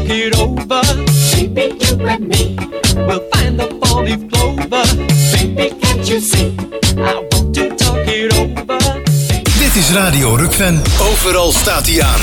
it over. Baby, you and me, we'll find the four-leaf clover. Baby, can't you see, I want to talk it over. Dit is Radio Rukven. Overal staat hij aan.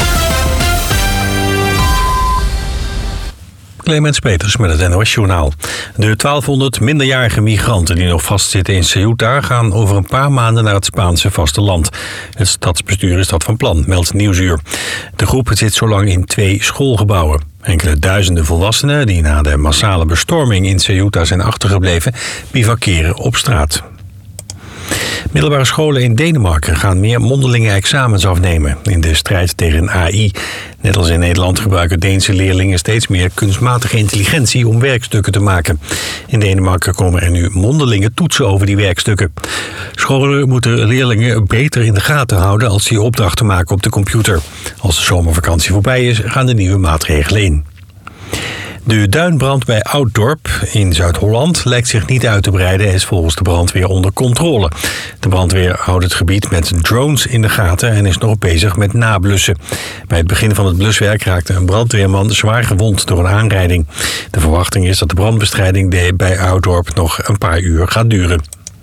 Clemens Peters met het NOS-journaal. De 1200 minderjarige migranten die nog vastzitten in Ceuta gaan over een paar maanden naar het Spaanse vasteland. Het stadsbestuur is dat van plan, meldt Nieuwsuur. De groep zit zo lang in 2 schoolgebouwen. Enkele duizenden volwassenen die na de massale bestorming in Ceuta zijn achtergebleven, bivakeren op straat. Middelbare scholen in Denemarken gaan meer mondelinge examens afnemen in de strijd tegen AI. Net als in Nederland gebruiken Deense leerlingen steeds meer kunstmatige intelligentie om werkstukken te maken. In Denemarken komen er nu mondelinge toetsen over die werkstukken. Scholen moeten leerlingen beter in de gaten houden als die opdrachten maken op de computer. Als de zomervakantie voorbij is, gaan de nieuwe maatregelen in. De duinbrand bij Ouddorp in Zuid-Holland lijkt zich niet uit te breiden en is volgens de brandweer onder controle. De brandweer houdt het gebied met drones in de gaten en is nog bezig met nablussen. Bij het begin van het bluswerk raakte een brandweerman zwaar gewond door een aanrijding. De verwachting is dat de brandbestrijding bij Ouddorp nog een paar uur gaat duren.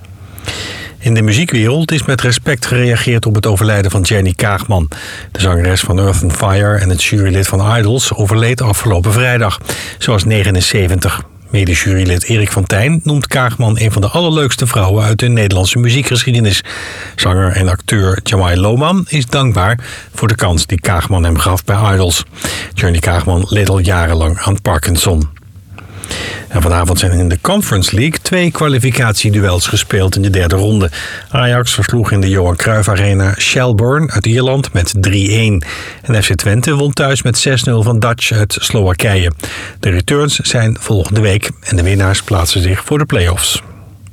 In de muziekwereld is met respect gereageerd op het overlijden van Jenny Kaagman. De zangeres van Earth & Fire en het jurylid van Idols overleed afgelopen vrijdag. Ze was 79. Mede-jurylid Erik van Tijn noemt Kaagman een van de allerleukste vrouwen uit de Nederlandse muziekgeschiedenis. Zanger en acteur Jamai Lohman is dankbaar voor de kans die Kaagman hem gaf bij Idols. Jenny Kaagman leed al jarenlang aan Parkinson. En vanavond zijn in de Conference League 2 kwalificatieduels gespeeld in de derde ronde. Ajax versloeg in de Johan Cruijff Arena Shelbourne uit Ierland met 3-1. En FC Twente won thuis met 6-0 van Dutch uit Slowakije. De returns zijn volgende week en de winnaars plaatsen zich voor de play-offs.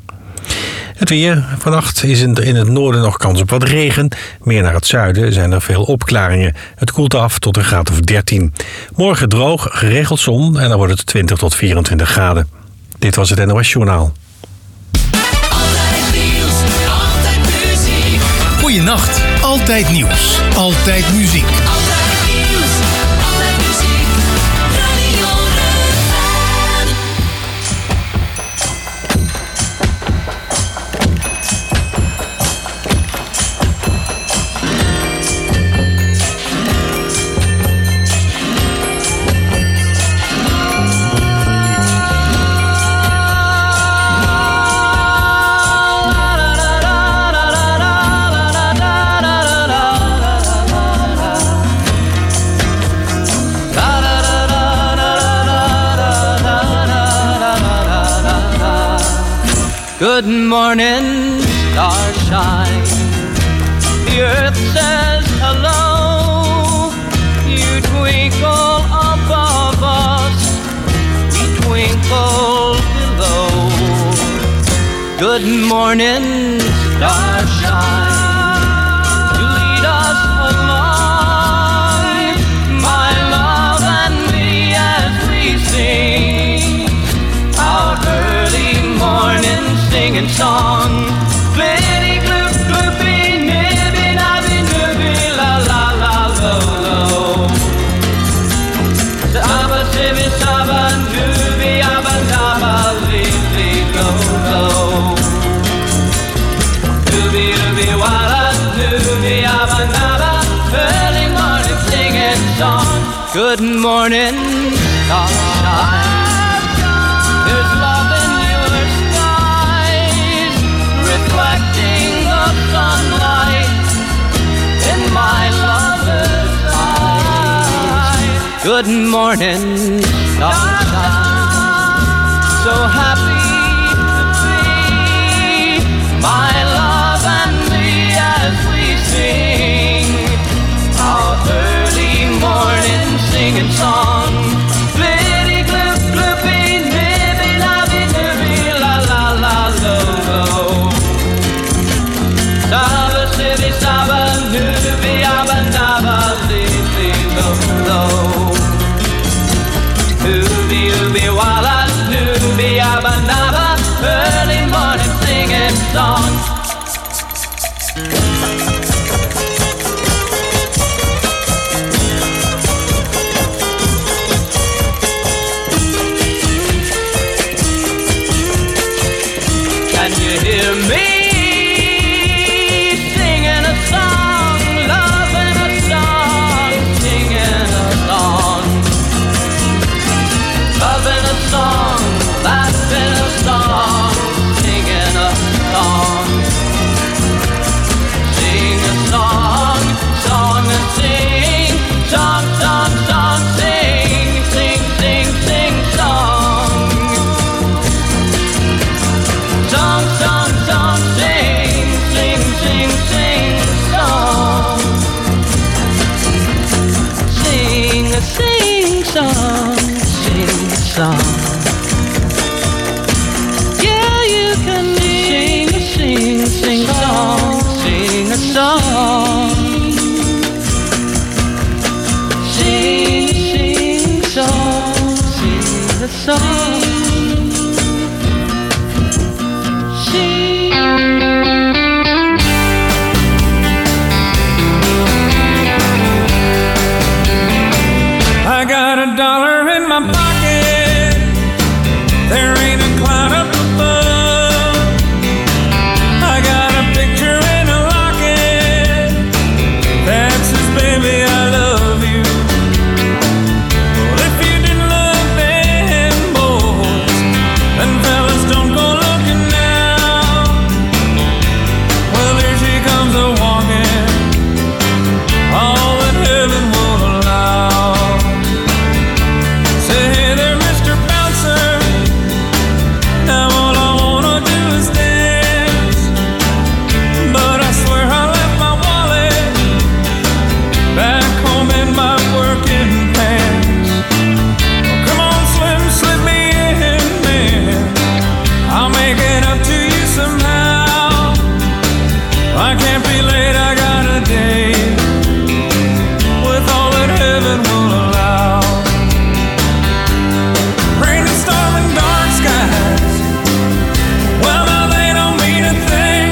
Het weer. Vannacht is in het noorden nog kans op wat regen. Meer naar het zuiden zijn er veel opklaringen. Het koelt af tot een graad of 13. Morgen droog, geregeld zon en dan wordt het 20 tot 24 graden. Dit was het NOS Journaal. Altijd nieuws, altijd muziek. Goeienacht. Altijd nieuws. Altijd muziek. Altijd nieuws, altijd muziek. Radio Rukven. Good morning, starshine. The earth says hello. You twinkle above us, we twinkle below. Good morning, starshine. You lead us along, my love and me, as we sing our early morning singing song. Glitty gloop gloopy nibby nabby nibby la la la lo lo. Saba sibby saba nubby abba dabba li lo lo. Nubby nubby walla nubby abba dabba. Early morning singing song. Good morning, starshine. There's love in your skies, reflecting the sunlight in my lover's eyes. Good morning, sunshine. So happy to be, my love and me, as we sing our early morning singing song. Glitty gloop gloopy nibby nabby nibby la la la lo lo. Saba sibby saba nubby abba dabba li lo lo. Nubby nubby walla nubby abba dabba. Early morning singing song. song. I got $1 in my pocket. There ain't a cloud up above. I got a picture in a locket that says, baby, I love you. Well, if you didn't love them boys, then fellas don't go looking now. Well, here she comes a-walking, all that heaven won't allow. Say, hey there, Mr. Bouncer, now all I wanna do is dance. But I swear I left my wallet back home in my working pants. Well, come on, Slim, slip me in, man. I'll make it up to you somehow. I can't be late, I got a date with all that heaven will allow. Rain and storm and dark skies, well, now they don't mean a thing.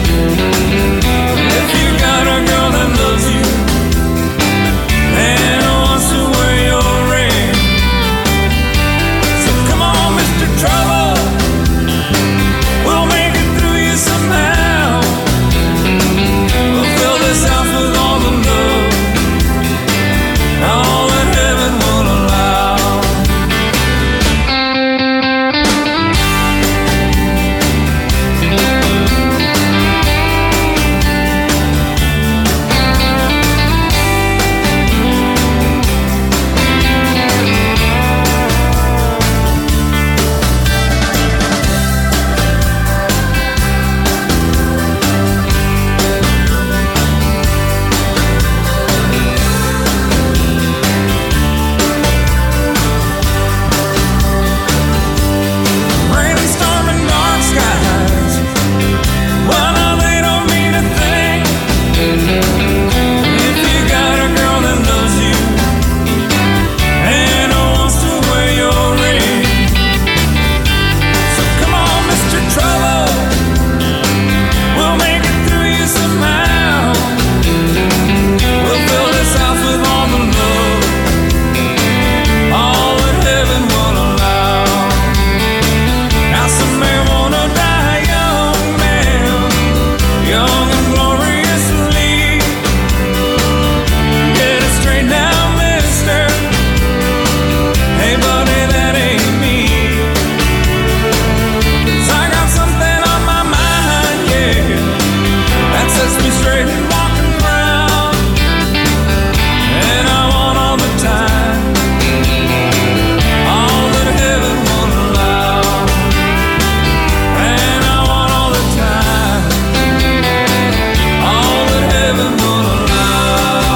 If you got a girl that loves you and wants to wear your ring, so come on, Mr. Trouble, we'll make it through you somehow. We'll fill this house with all the love, all that heaven will allow. Rain and storm and dark skies, well, now they don't mean a thing. If you got a girl that loves you and wants to wear your ring, so come on, Mr. Trouble, we'll make it through you somehow. We'll fill this house with all the love, all that heaven will allow. Now some may wanna die young, man, young and gloriously. Get it straight now, mister. Hey, buddy, that ain't me. 'Cause I got something on my mind, yeah, that sets me straight and walking round. And I want all the time, all that heaven won't allow. And I want all the time, all that heaven won't allow.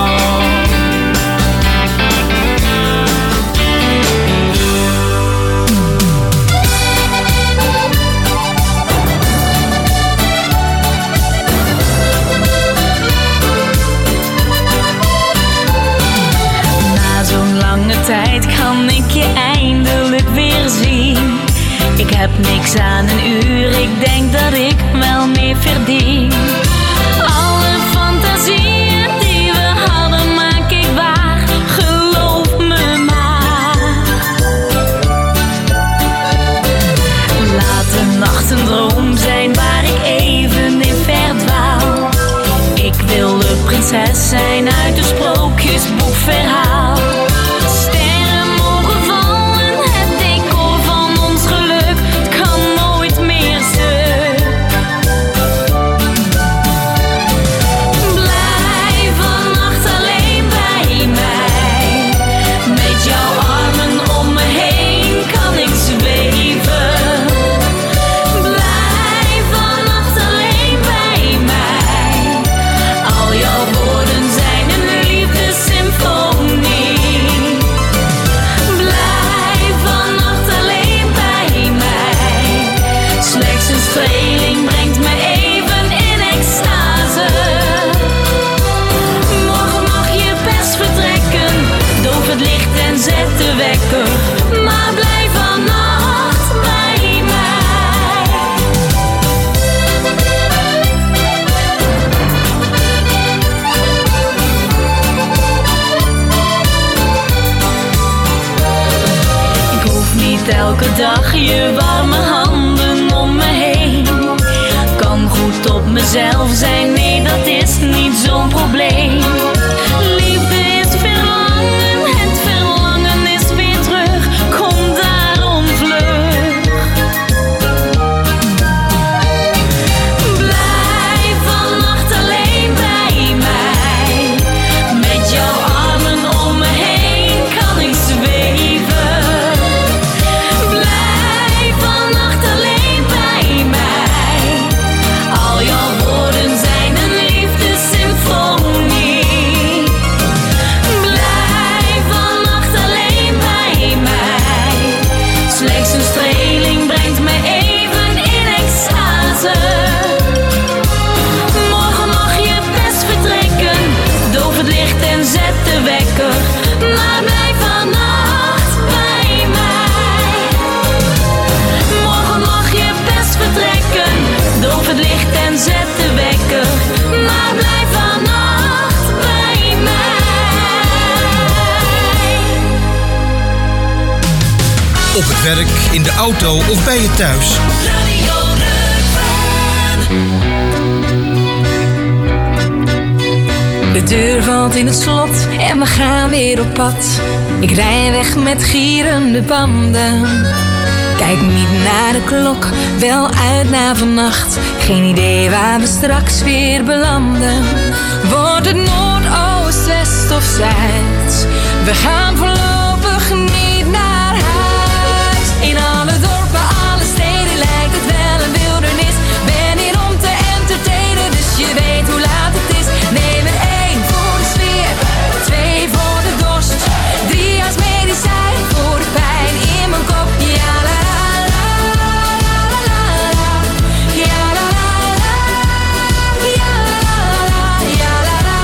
Na zo'n lange tijd kan ik je eindelijk weer zien. Ik heb niks aan een uur, ik denk dat ik wel meer verdien. Alle fantasieën die we hadden maak ik waar, geloof me maar. Laat de nacht een droom zijn waar ik even in verdwaal. Ik wil de prinses zijn uit een sprookjesboekverhaal. Sterren mogen vallen, het decor van ons geluk, het kan nooit meer stuk. Blijf vannacht alleen bij mij, met jouw armen om me heen kan ik zweven. Blijf vannacht alleen bij mij, al jouw woorden zijn een liefdessymfonie. Blijf vannacht alleen bij mij, slechts een streling brengt me even in extase. Morgen mag je best vertrekken, doof het licht en zet de wekker, maar blijf voelt elke dag je warme handen om me heen. Kan goed op mezelf zijn, nee dat is niet zo'n probleem. Liefde is verlangen, het verlangen is weer terug. Kom daarom vlug. Blijf vannacht alleen bij mij. Met jouw armen om me heen kan ik zweven. Blijf vannacht alleen bij mij. Al jouw woorden zijn een liefdessymfonie. Blijf vannacht alleen bij mij. Slechts een streeling brengt me even in extase. Morgen mag je best vertrekken. Doof het licht en zet de wekker. Maar blijf vannacht bij mij. Morgen mag je best vertrekken. Doof het licht en zet de wekker. Maar blijf vannacht bij mij. Op het werk, in de auto of bij je thuis. Radio De deur valt in het slot en we gaan weer op pad. Ik rij weg met gierende banden. Kijk niet naar de klok, wel uit naar vannacht. Geen idee waar we straks weer belanden. Wordt het noord, oost, west of zuid? We gaan voorlopig niet naar huis. In alle dorpen, alle steden lijkt het wel een wildernis. Ben hier om te entertainen, dus je weet hoe laat het is. Neem er 1 voor de sfeer, 2 voor de dorst, 3 als medicijn voor de pijn in mijn kop. Ja la la la la la, ja la la la, ja la la, ja la la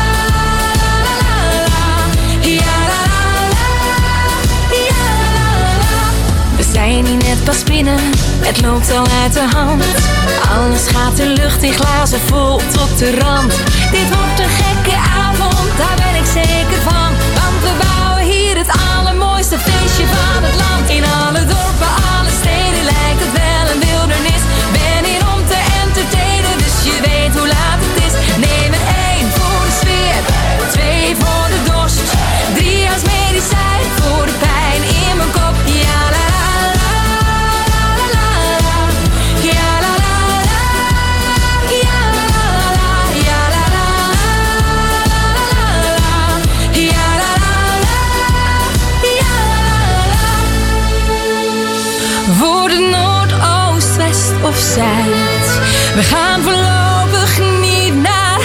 la, ja la la, ja la la. We zijn hier net pas binnen, het loopt al uit de hand. Alles gaat de lucht in glazen vol tot de rand. Dit wordt een gekke avond, daar ben ik zeker van. Want we bouwen hier het allermooiste feestje van het land. In alle dorpen, alle steden lijkt het wel een wildernis. Ben hier om te entertainen, dus je weet hoe laat het is. Neem er 1 voor de sfeer, 2 voor de dorst, 3 als medicijn voor de pijn in mijn kop. Ja la la la la la, ja la la la, ja la la, ja la la la, ja la la, ja la la. Wordt het noord, oost, west of zuid? We gaan voorlopig niet naar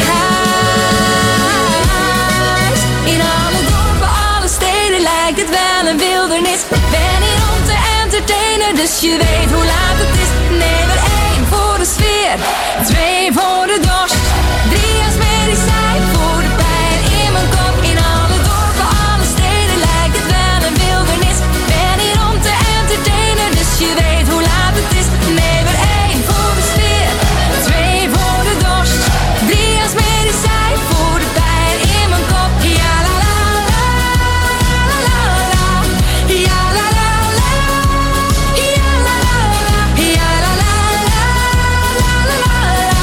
huis. In alle dorpen, alle steden lijkt het wel een wildernis. Ben hier om te entertainen, dus je weet hoe laat het is. Neem er 1 voor de sfeer, 2 voor de dorst, 3 als medicijn voor de pijn in mijn kop. In alle dorpen, alle steden lijkt het wel een wildernis. Ben hier om te entertainen, dus je weet hoe laat het is. Neem er 1 voor de sfeer, 2 voor de dorst, 3 als medicijn voor de pijn in mijn kop. Ja la la la la la, ja la la la, ja la la la, ja la la la la la la.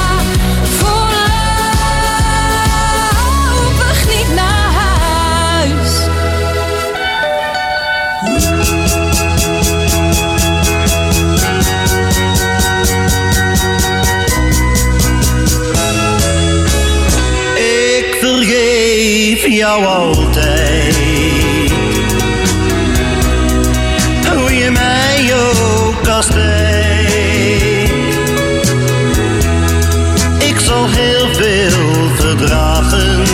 Voorlopig niet naar huis. Ik vergeef jou altijd, hoe je mij ook kastijdt. Ik zal heel veel verdragen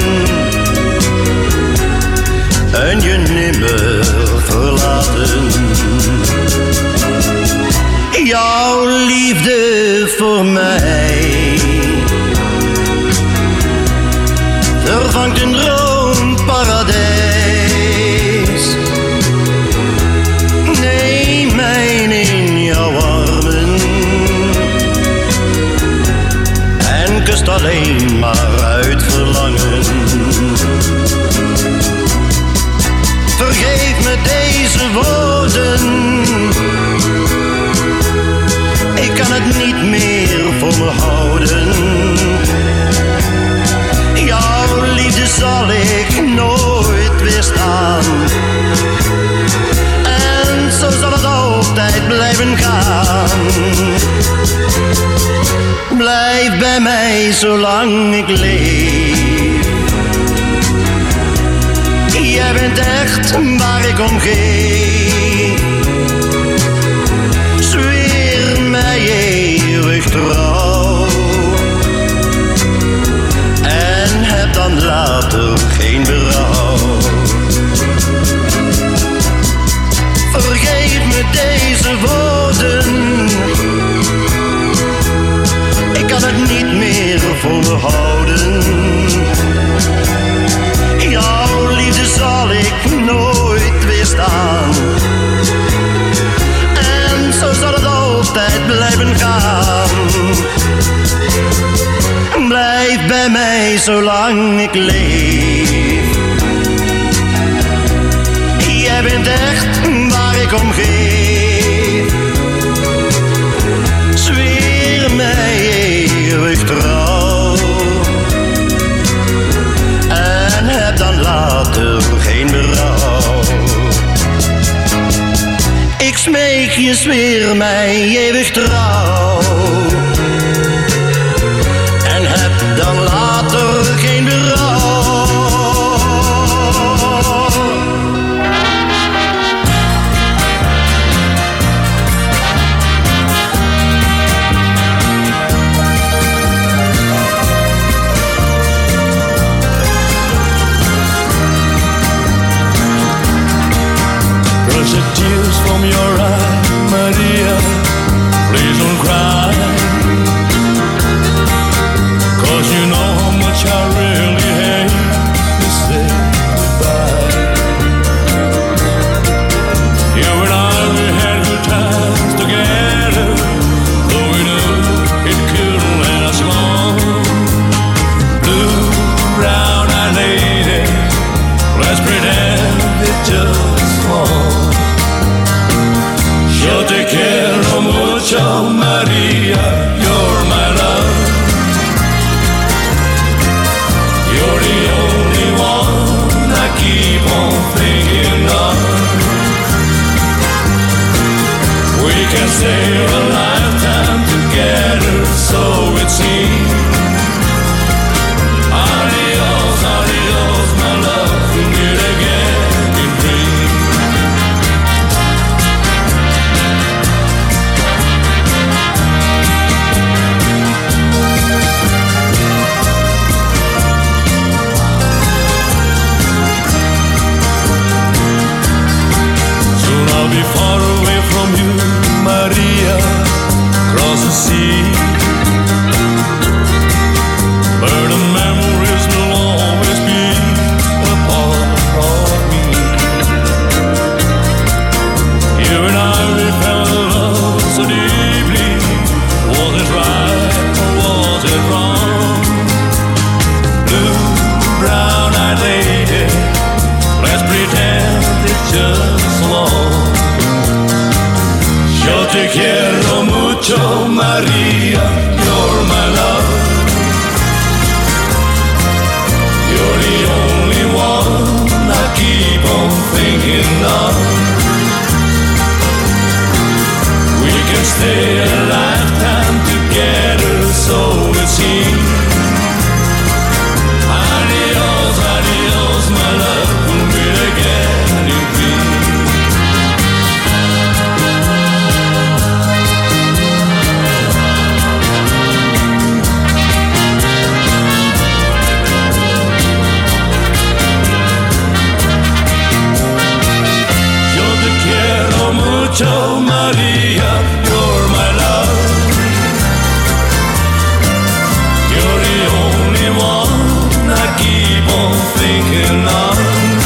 en je nimmer verlaten. Jouw liefde voor mij vervangt een droomparadijs. Neem mij in jouw armen en kust alleen maar uit verlangen. Vergeet Vergeef me deze woorden. Ik kan het niet meer voor me houden. Jouw liefde zal ik nooit weerstaan. En zo zal het altijd blijven gaan. Blijf bij mij zolang ik leef. Jij bent echt waar ik om geef. Zweer mij eeuwig trouw. En heb dan later geen berouw. Vergeef me deze woorden. Ik kan het niet meer voor me houden. Jouw liefde zal ik nooit weerstaan. En zo zal het altijd blijven gaan. Blijf bij mij zolang ik leef. Jij bent echt waar ik om geef. Zweer mij eeuwig trouw. En heb dan later geen berouw. Ik smeek je, zweer mij eeuwig trouw. En heb dan later geen berouw. Brush the tears from your eye, Maria. Please don't cry. 'Cause you know how much I really hate to say goodbye. You and I, we had good times together, though we knew it couldn't last long. Blue, brown-eyed lady, let's pretend it just won't. Yo te quiero mucho, Maria, you're my love. You're the only one I keep on thinking of. We can stay a lifetime together, so it seems. Adios, adios, my love, we'll meet again in dreams. Soon I'll be far away from you, Maria, across the sea. But the memories will always be a part of me. You and I, we fell in love so deeply. Was it right or was it wrong? Blue, brown-eyed lady, let's pretend it's just long. Yo te quiero mucho, Maria, you're my love. You're the only one I keep on thinking of. We can stay a lifetime together, so it seems. Adios, adios, my love, we'll meet again in dreams. Yo te quiero mucho, Maria, you're my love. You're the only one I keep on thinking of.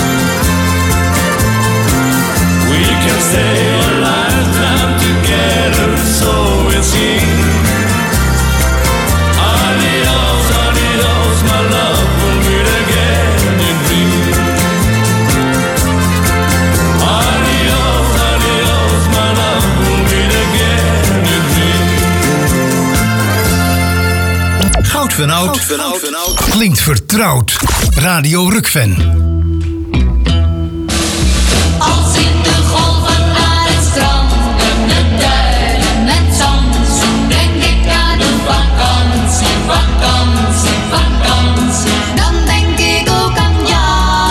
We can stay a lifetime together, so it seems. Adios, adios, my love, we'll meet again in dreams. van oud. Klinkt vertrouwd. Radio Rukven. Als in de golven aan het strand, de duinen met zand, zo denk ik aan de vakantie, vakantie, vakantie. Dan denk ik ook aan jou.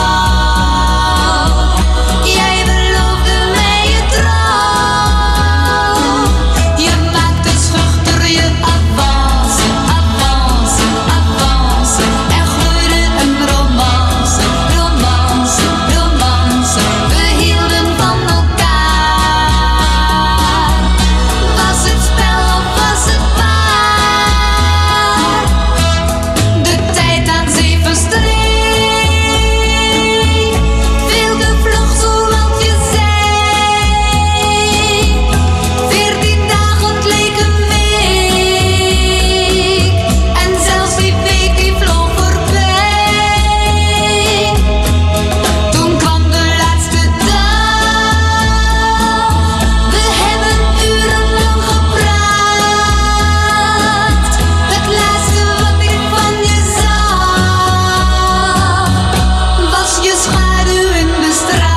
Jij beloofde mij je trouw. Je maakte schuchter je avance, avance, avance. Er groeide een romance, romance, romance. We hielden van elkaar. Was het spel of was het waar? De tijd aan zee verstreek, veel te vlug zoals je zei. 14 dagen leek een week, en zelfs die week die vloog voorbij. Toen kwam de laatste dag, we hebben urenlang gepraat. Het laatste wat ik van je zag, was je schaduw in de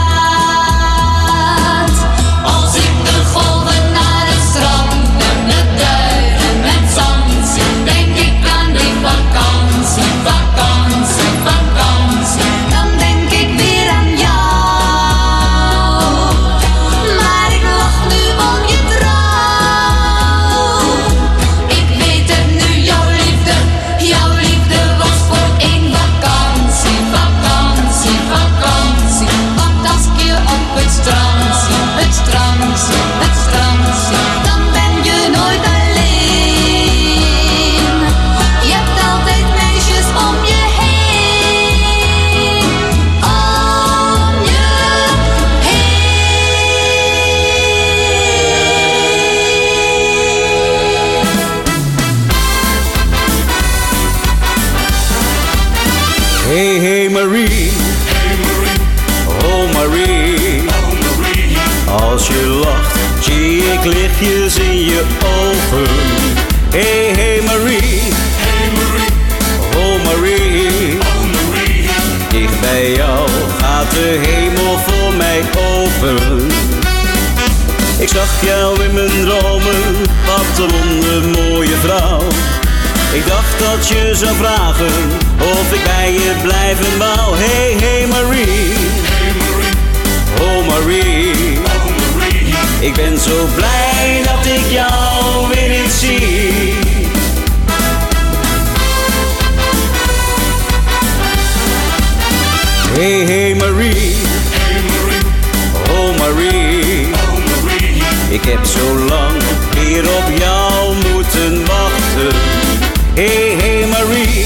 straat. Als ik de golven naar het strand en de duinen met zand zie, denk ik aan die vakantie, vakantie, vakantie. Dan denk ik weer aan jou. Maar ik lach nu om je trouw. Ik weet het nu, jouw liefde was voor één vakantie, vakantie, vakantie. Want als ik je op het strand zie, het strand zie, het strand zie, dan ben je nooit alleen. Je hebt altijd meisjes om je heen, om je Hey, hey Marie, oh Marie, als je lacht, zie ik lichtjes in je ogen. Hey, hey Marie, oh Marie, dicht bij jou gaat de hemel voor mij open. Ik zag jou in mijn dromen, wat een wondermooie vrouw. Ik dacht dat je zou vragen of ik bij je blijven wou. Hey, hey Marie, oh Marie, ik ben zo blij dat ik jou weer eens zie. Hey, hey Marie, oh Marie, ik heb zo lang hier op jou moeten wachten. Hey, hey Marie,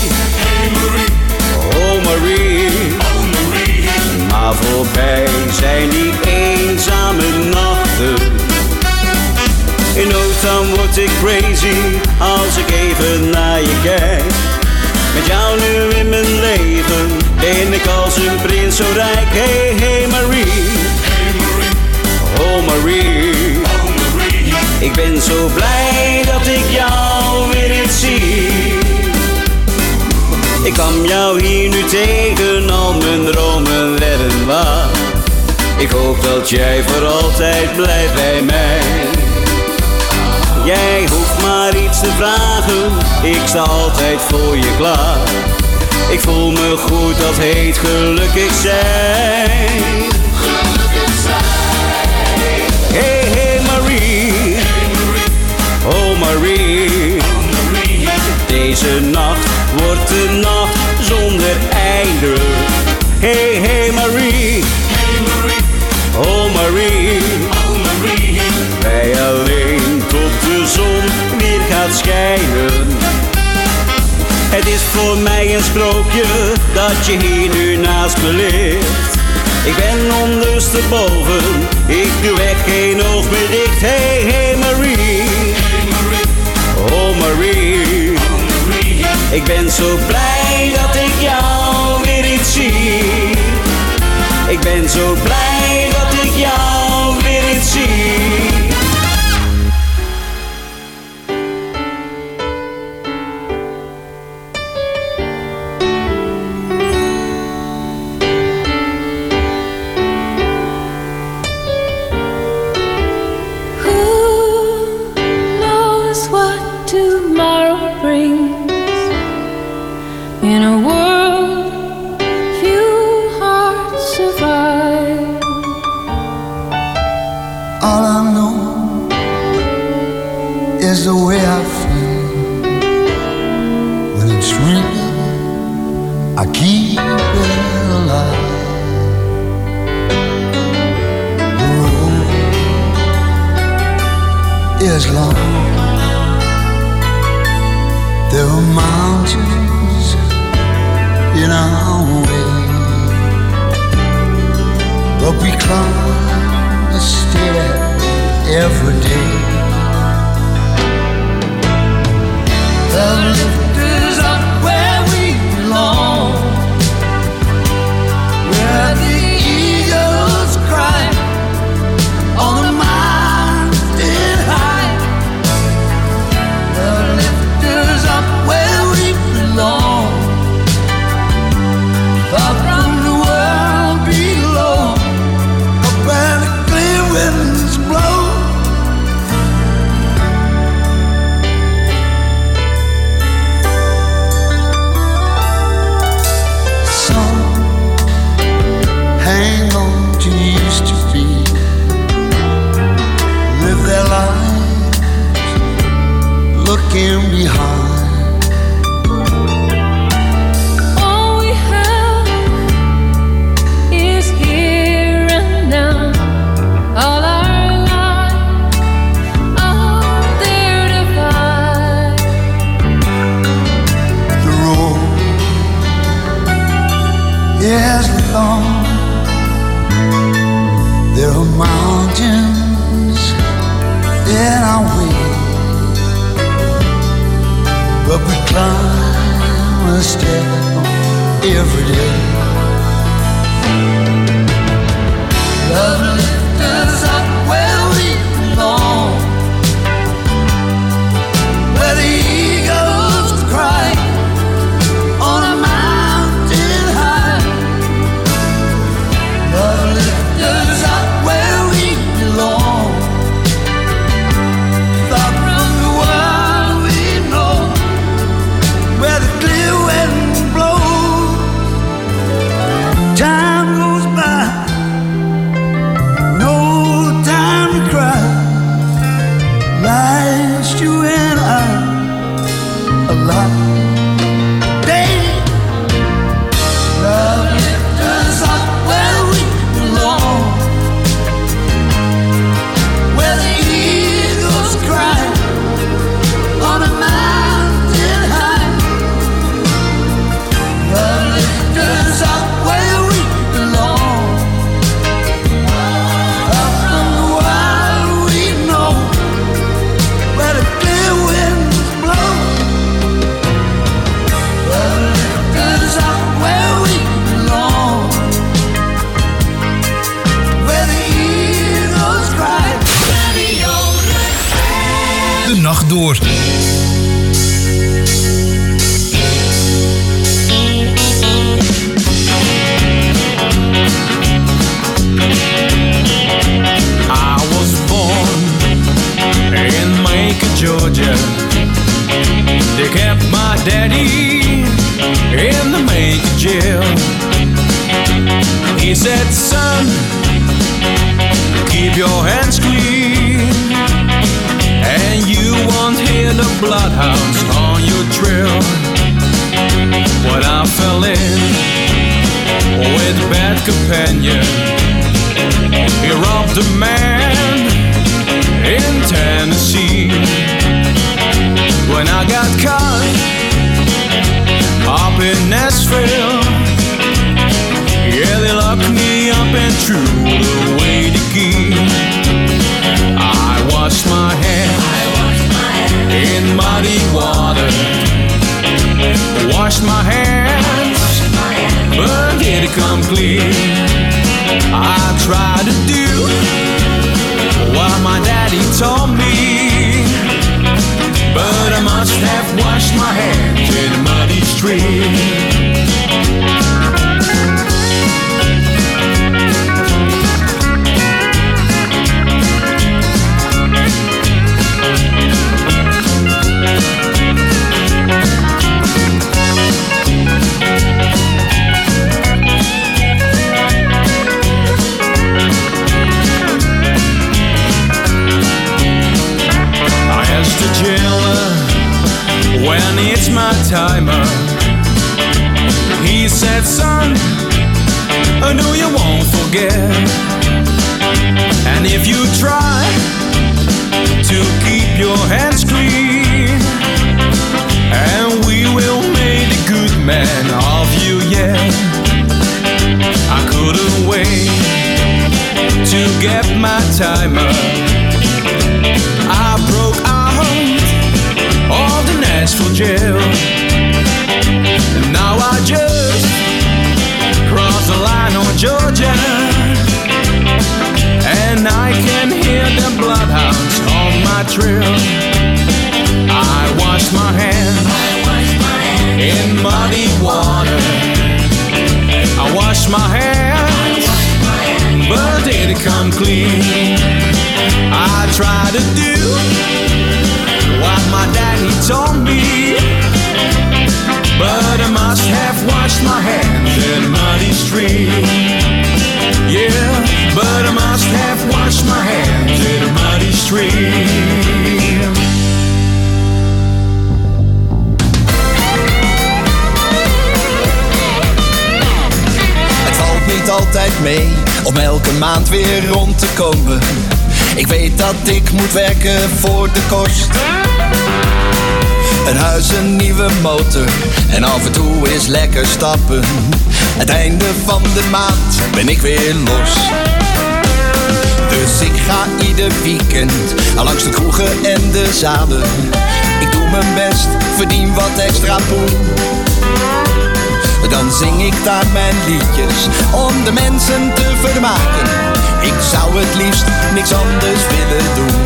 oh Marie, maar voorbij zijn die eenzame nachten. In no time word ik crazy als ik even naar je kijk. Met jou nu in mijn leven ben ik als een prins zo rijk. Hey, hey Marie, oh Marie, ik ben zo blij dat ik jou weer eens zie. Ik kwam jou hier nu tegen, al mijn dromen werden waar. Ik hoop dat jij voor altijd blijft bij mij. Jij hoeft maar iets te vragen, ik sta altijd voor je klaar. Ik voel me goed, dat heet gelukkig zijn. Hey, hey Marie, oh Marie, deze nacht wordt een nacht zonder einde. Hey, hey Marie, oh Marie, wij alleen tot de zon weer gaat schijnen. Het is voor mij een sprookje dat je hier nu naast me ligt. Ik ben ondersteboven, ik doe echt geen oog meer dicht. Hey, hey Marie, oh Marie, ik ben zo blij dat ik jou weer eens zie. Ik ben zo blij dat ik jou weer eens zie. All I know is the way I feel when it's real. I keep it alive. The road is long. There are mountains in our way, but we climb a stair every day. The lift is up where we belong, where the eagles cry on the mountain high. The lift is up where we belong, far from the world below, up where the clear winds blow. Some hang on to used to be, live their lives looking behind. All we have is here and now. All our lives out there to find. The road is long. There are mountains in our way, but we climb a step every day. Love lifts us up where we belong, where the eagles cry on a mountain high. Love lifts us up where we belong, far from the world we know, where the clear wind blows. Time goes by, no time to cry. Life's you and I alive. Baby, love lifts us up where we belong, where the eagles cry on a mountain high. Love lifts us up where we belong, up from the wild we know, where the clear winds blow. Love lifts us up where we belong, where the eagles cry. De nacht door. I was born in Macon, Georgia. They kept my daddy in the Macon jail. He said, son, keep your hands clean, and you won't hear the bloodhounds on your trail. When I fell in with a bad companion, he robbed a man in Tennessee. When I got caught up in Nashville, yeah, they locked me up and threw away the key. I washed my hands in muddy water, washed my hands, but did it come clean? I tried to do what my daddy told me, but I must have washed my hands in a muddy stream. timer. He said, son, I know you won't forget. And if you try to keep your hands clean, and we will make a good man of you, yeah. I couldn't wait to get my timer. I broke out of the Nashville jail. Now I just crossed the line on Georgia, and I can hear the bloodhounds on my trail. I washed my hands in muddy water. I washed my hands, but they didn't come clean. I tried to do what my daddy told me, but I must have washed my hands in a muddy stream. Yeah, but I must have washed my hands in a muddy stream. Het valt niet altijd mee om elke maand weer rond te komen. Ik weet dat ik moet werken voor de kost. Een huis, een nieuwe motor en af en toe is lekker stappen. Het einde van de maand ben ik weer los. Dus ik ga ieder weekend langs de kroegen en de zaden. Ik doe mijn best, verdien wat extra poen. Dan zing ik daar mijn liedjes om de mensen te vermaken. Ik zou het liefst niks anders willen doen.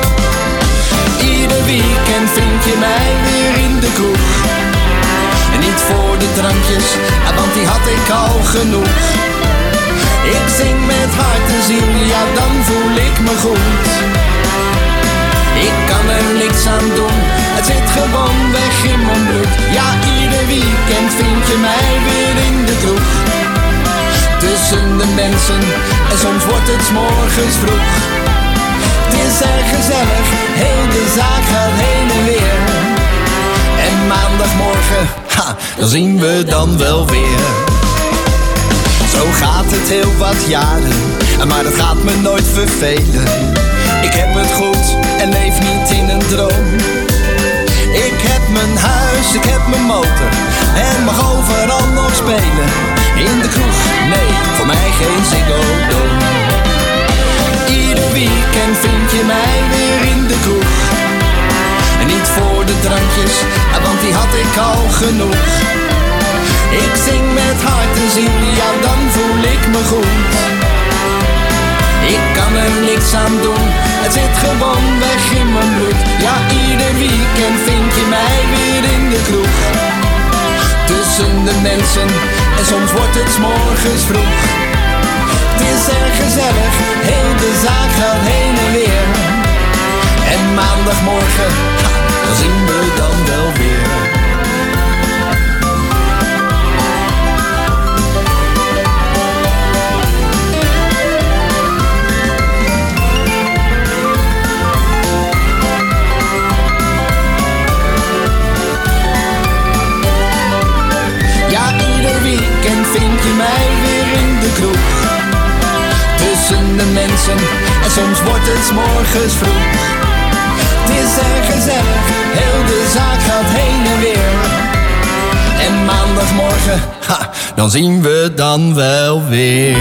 Ieder weekend vind je mij weer in de kroeg. Niet voor de drankjes, want die had ik al genoeg. Ik zing met hart en ziel, ja dan voel ik me goed. Ik kan er niks aan doen, het zit gewoon weg in mijn bloed. Ja, ieder weekend vind je mij weer in de kroeg. Tussen de mensen en soms wordt het 's morgens vroeg. Het is erg gezellig, heel de zaak gaat heen en weer. En maandagmorgen, dan zien we dan wel weer. Zo gaat het heel wat jaren, maar het gaat me nooit vervelen. Ik heb het goed en leef niet in een droom. Ik heb mijn huis, ik heb mijn motor en mag overal nog spelen. In de kroeg, nee, voor mij geen Ziggo Dome. Ieder weekend vind je mij weer in de kroeg. En niet voor de drankjes, want die had ik al genoeg. Ik zing met hart en ziel, ja dan voel ik me goed. Ik kan er niks aan doen, het zit gewoon weg in mijn bloed. Ja, ieder weekend vind je mij weer in de kroeg. Tussen de mensen en soms wordt het 's morgens vroeg. Het is erg gezellig, heel de zaak gaat heen en weer. En maandagmorgen, dan zien we dan wel weer. Weekend vind je mij weer in de kroeg. Tussen de mensen en soms wordt het 's morgens vroeg. Het is erg gezellig, heel de zaak gaat heen en weer. En maandagmorgen, dan zien we dan wel weer.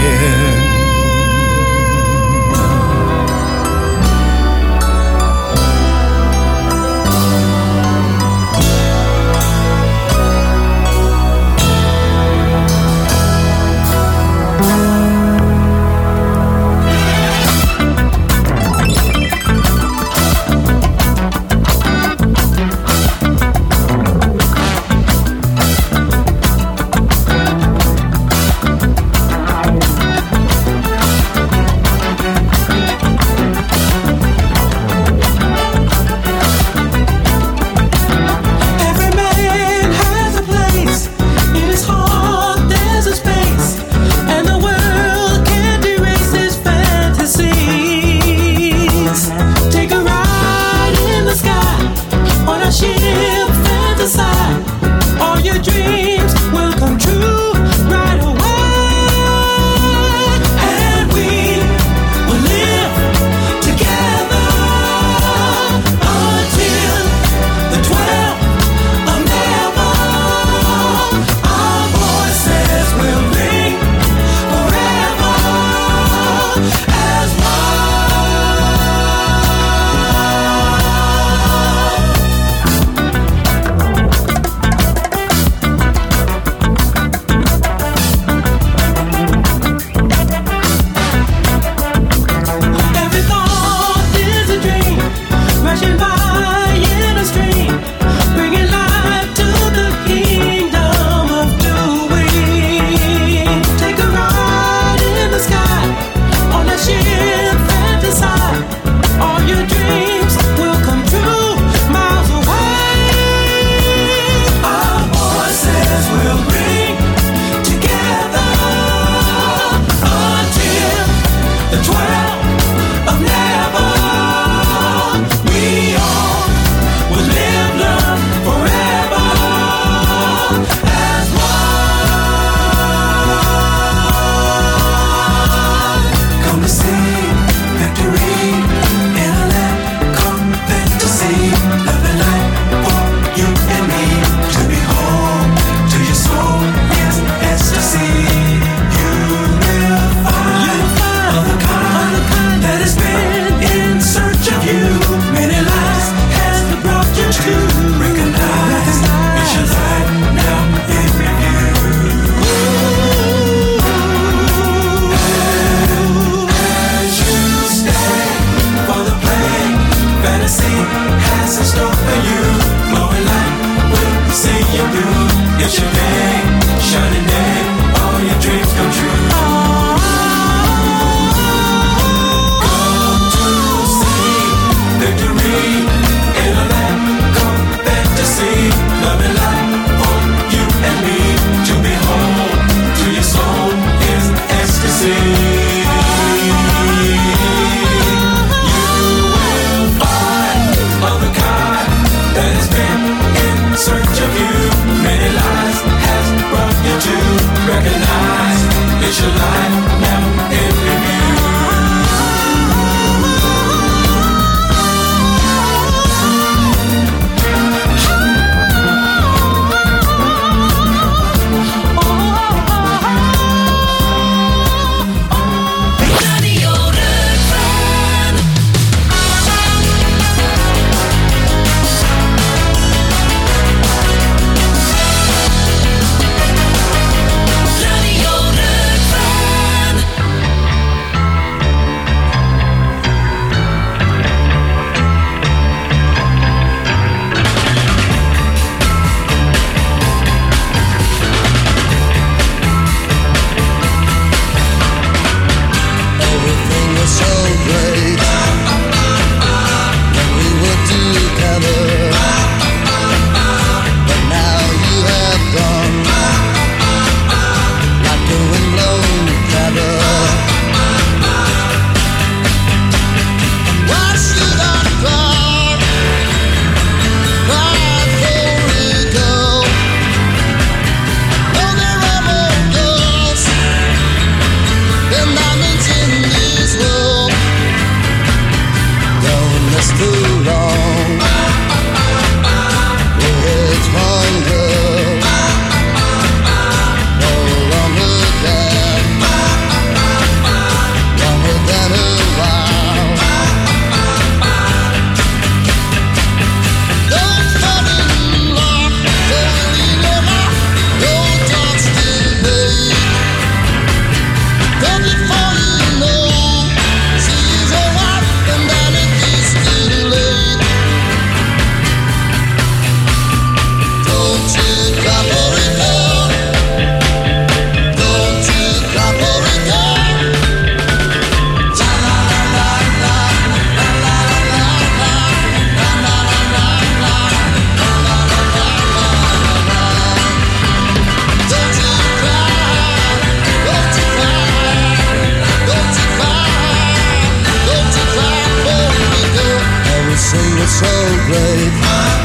so great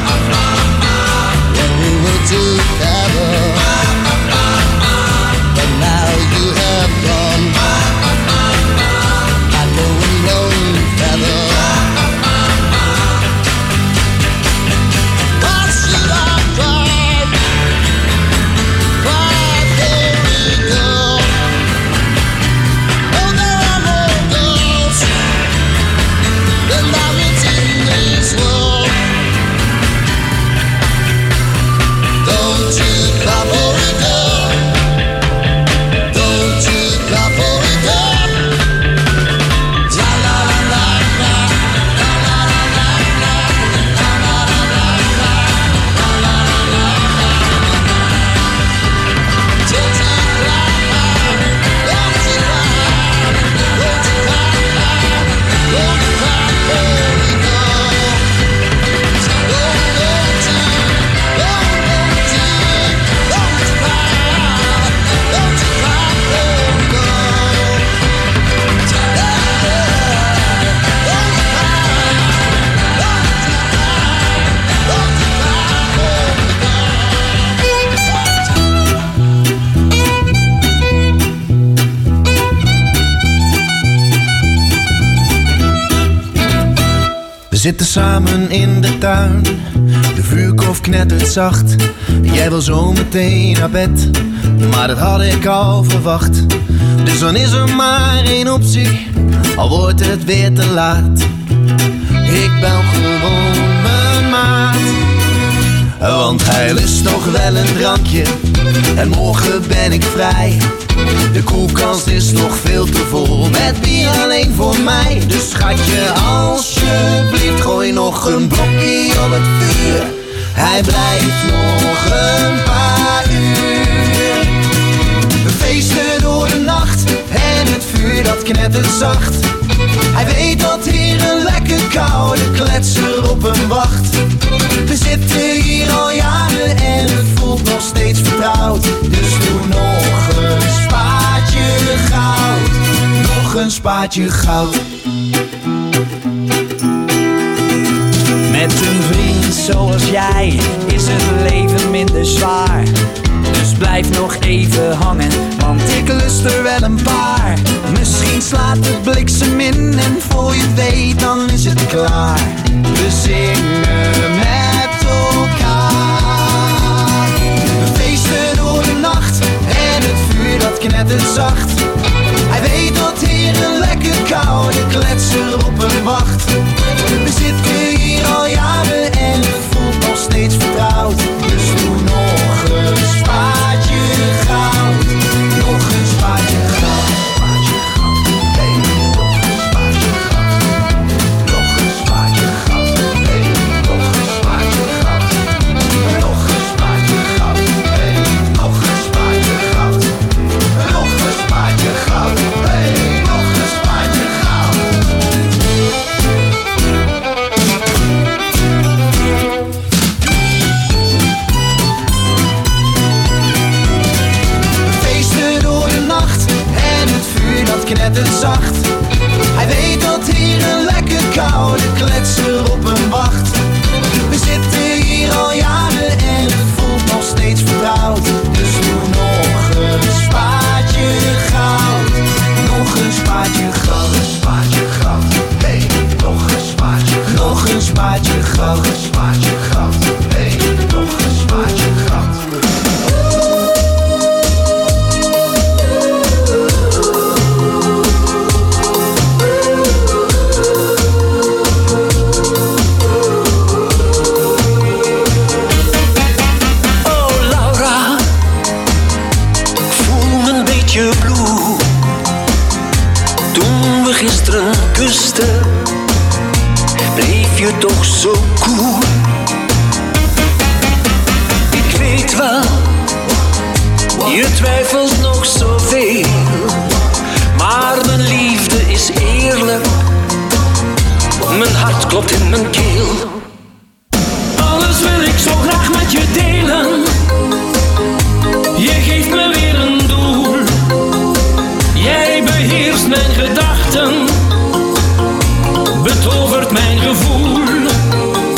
when we were together, but now you have gone like a windblown feather. Why should I cry? Cry for me, girl. Oh, there are more girls than diamonds in this world. Don't you cry for a girl. Don't you cry for a girl. La la la la la la la la la la la la la la la la la la. Don't you cry, don't you cry, don't you cry, don't you cry for a girl. We zitten samen in de tuin, de vuurkorf knettert zacht. Jij wil zo meteen naar bed, maar dat had ik al verwacht. Dus dan is er maar één optie, al wordt het weer te laat. Ik bel gewoon mijn maat, want hij lust toch wel een drankje en morgen ben ik vrij. De koelkast is nog veel te vol met bier alleen voor mij. Dus schatje, alsjeblieft, gooi nog een blokje op het vuur. Hij blijft nog een paar uur. We feesten door de nacht en het vuur dat knettert zacht. Hij weet dat hier een lekker koude kletser op hem wacht. We zitten hier al jaren en het voelt nog steeds vertrouwd. Dus doe nog een spaatje goud, nog een spaatje goud. Met een vriend zoals jij is het leven minder zwaar. Dus blijf nog even hangen, want ik lust er wel een paar. Misschien slaat het bliksem in en voor je weet dan is het klaar. We zingen met elkaar. We feesten door de nacht en het vuur dat knettert zacht. Hij weet dat hier een lekker koude kletser op hem wacht. We zitten hier al jaren en het voelt nog steeds vertrouwd. Dus doe nog een spaatje goud, nog een spaatje goud. Hey, nog een spaatje goud. Nog een spaatje goud. Hey, nog een spaatje goud. Nog een spaatje goud. Hey, nog een spaatje goud. Nog een spaatje goud. Hey, nog een spaatje goud. Knettert zacht. Hij weet dat hier een lekker koude kletser op hem wacht. We zitten hier al jaren en het voelt nog steeds vertrouwd. Dus doe nog een spaatje goud, nog een spaatje goud, een spaatje goud. Hey, nog een spaatje goud, nog een spaatje goud, een spaatje goud. Hey, nog een spaatje goud. Gisteren kuste, bleef je toch zo koel. Ik weet wel, je twijfelt nog zoveel, maar mijn liefde is eerlijk. Mijn hart klopt in mijn keel. Alles wil ik zo graag met je delen. Je geeft me weer een doel. Jij beheerst mijn gedachten, betovert mijn gevoel.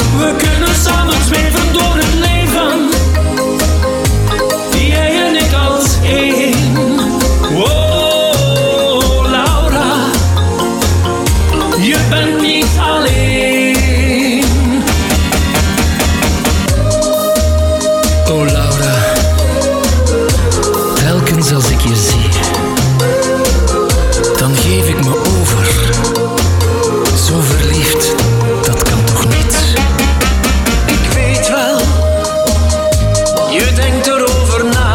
Je bent niet alleen. Oh Laura, telkens als ik je zie, dan geef ik me over. Zo verliefd, dat kan toch niet? Ik weet wel, je denkt erover na,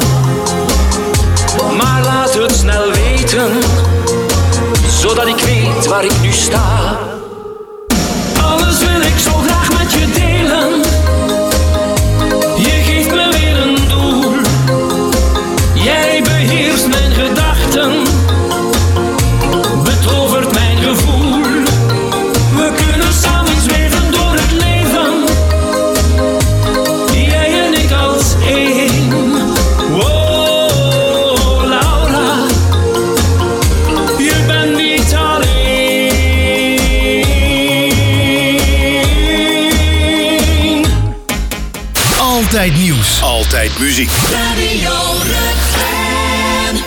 maar laat het snel weten, zodat ik weet waar ik nu sta. Alles wil ik zo graag met je delen. Je geeft me weer een doel. Jij beheerst mijn gedachten, betovert mijn gevoel. We kunnen samen zweven door het leven, jij en ik als één. Oh, Laura, je bent niet alleen. Altijd nieuws. Altijd muziek. Radio Rukven.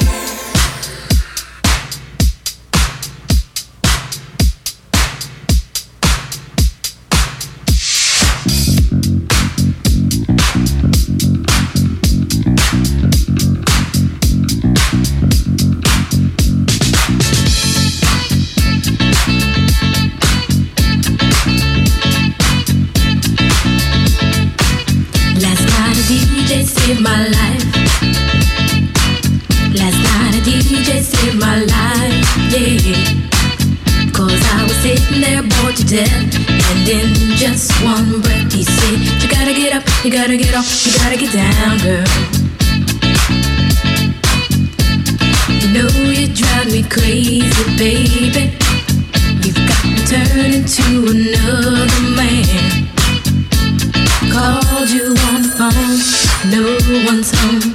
Last night a DJ saved my life. Last night a DJ saved my life, yeah. 'Cause I was sitting there bored to death, and in just one breath he said, you gotta get up, you gotta get off, you gotta get down, girl. You know you drive me crazy, baby. You've got me turning to another man. Called you on the phone, no one's home.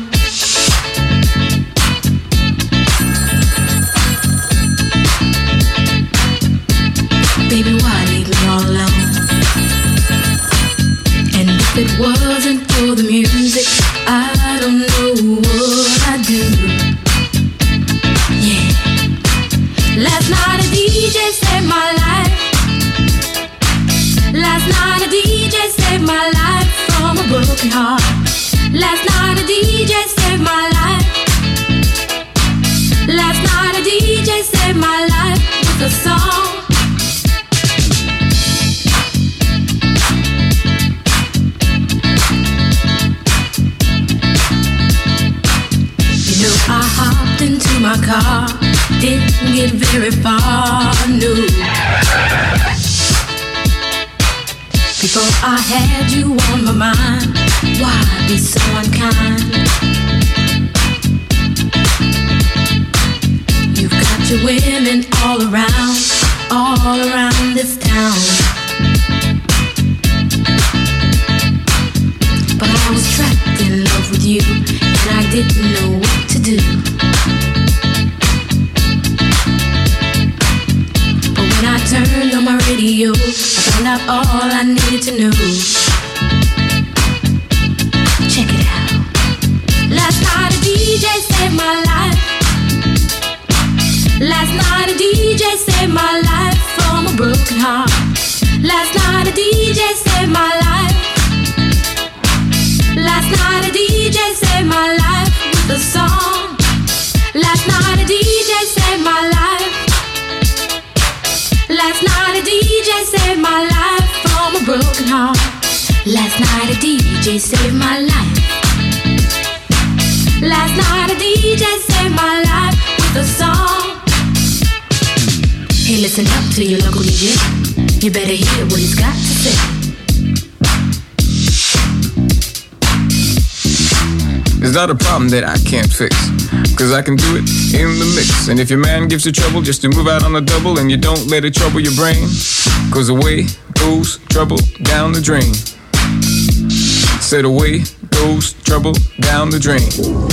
Baby, why leave me all alone? And if it wasn't for the music, I don't know what I'd do. Yeah. Last night a DJ saved my life. Last night a DJ saved my life from a broken heart. Last night a DJ saved my life. Last night a DJ saved my life with a song. You know I hopped into my car, didn't get very far, no. Before I had you on my mind, why be so unkind? You've got your women all around this town. But I was trapped in love with you, and I didn't know what to do. But when I turned on my radio, I found out all I needed to know. Check it out. Last night a DJ saved my life. Last night a DJ saved my life from a broken heart. Last night a DJ saved my life. Last night a DJ saved my life with a song. Last night a DJ saved my life. Last night a DJ saved my life from a broken heart. Last night a DJ saved my life. Last night a DJ saved my life with a song. Hey, listen up to your local DJ. You better hear what he's got to say. It's not a problem that I can't fix, 'cause I can do it in the mix. And if your man gives you trouble just to move out on the double, and you don't let it trouble your brain, 'cause away goes trouble down the drain. Said away goes trouble down the drain.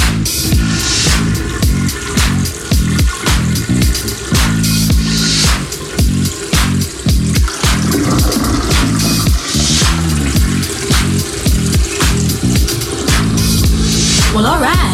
Well, all right.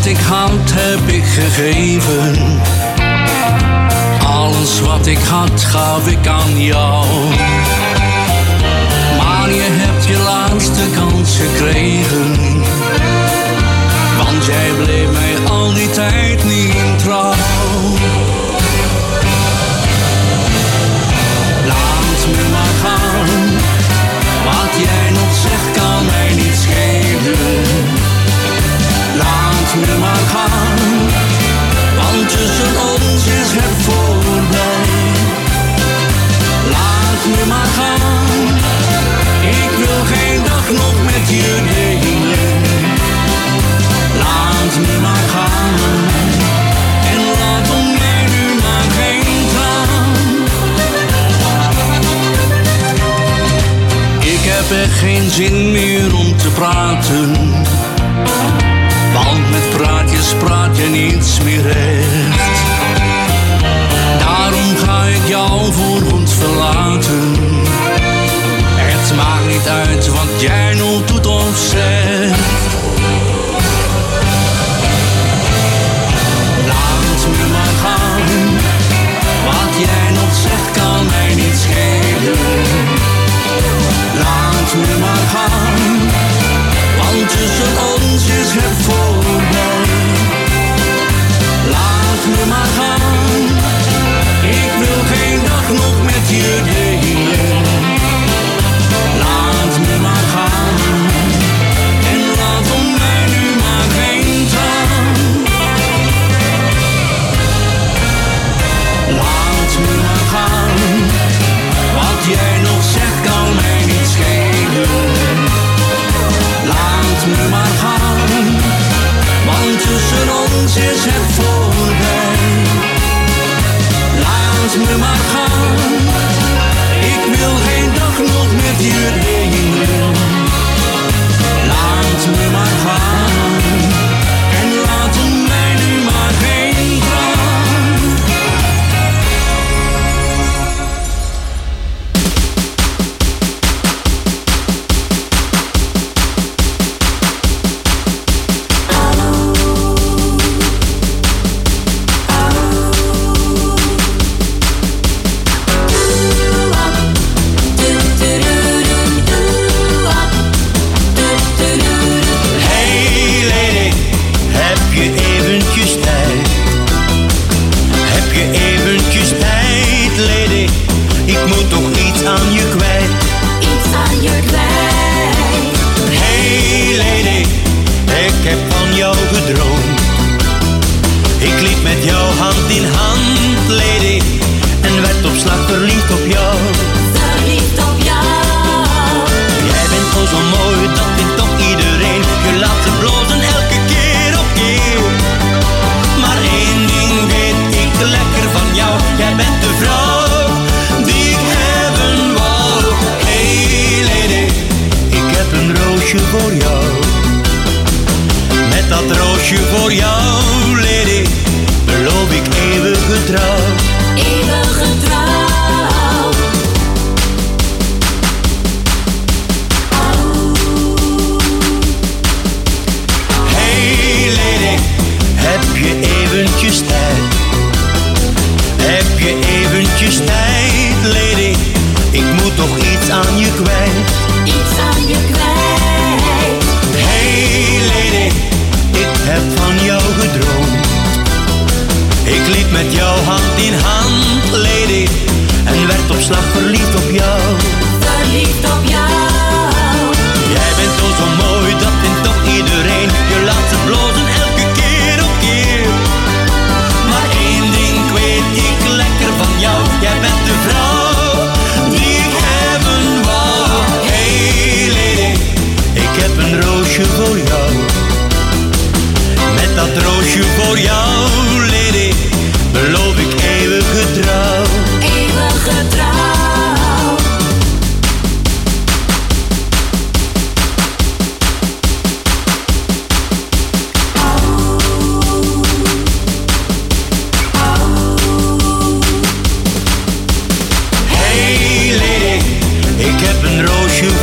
wat ik had, heb ik gegeven. Alles wat ik had, gaf ik aan jou. Maar je hebt je laatste kans gekregen. Want jij bleef mij al die tijd niet trouw. Laat me maar gaan. Wat jij nog zegt kan mij niet schelen. Laat me maar gaan. Want tussen ons is het voorbij. Laat me maar gaan. Ik wil geen dag nog met je delen. Laat me maar gaan. En laat om mij nu maar geen traan. Ik heb echt geen zin meer om te praten. Want met praatjes praat je niets meer echt. Daarom ga ik jou voorgoed verlaten. Het maakt niet uit wat jij nog doet of zegt. Laat me maar gaan. Wat jij nog zegt kan mij niet schelen. Laat me maar gaan. Want tussen ons is het voorbij. Laat me maar gaan. Ik wil geen dag nog met je delen. Laat me maar gaan. En laat om mij nu maar geen traan. Laat me maar gaan. Wat jij nog zegt kan mij niet schelen. Laat me maar gaan, want tussen ons is het voorbij. Laat me maar gaan, ik wil geen dag nog met je delen. Laat me maar gaan, en laat mij nu maar geen traan.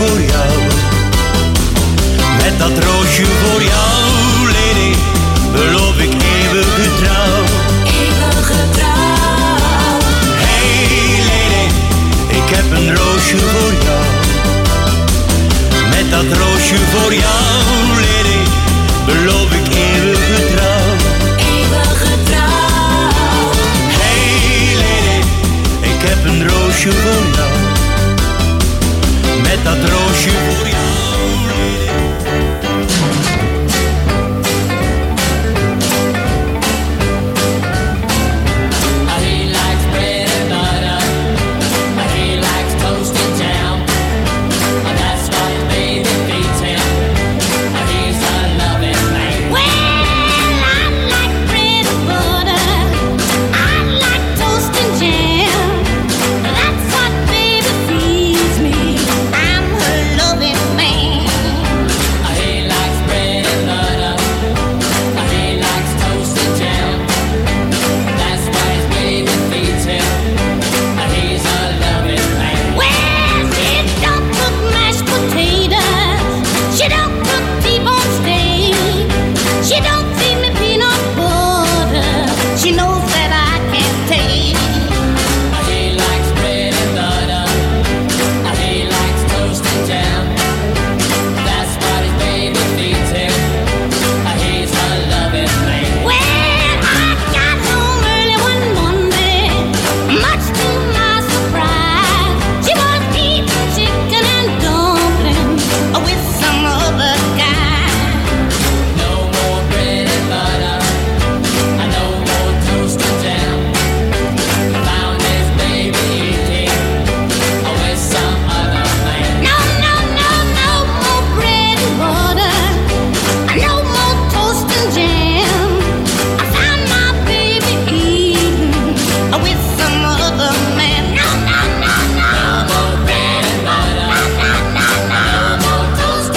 dat roosje voor jou, lady, beloof feestje voor jou.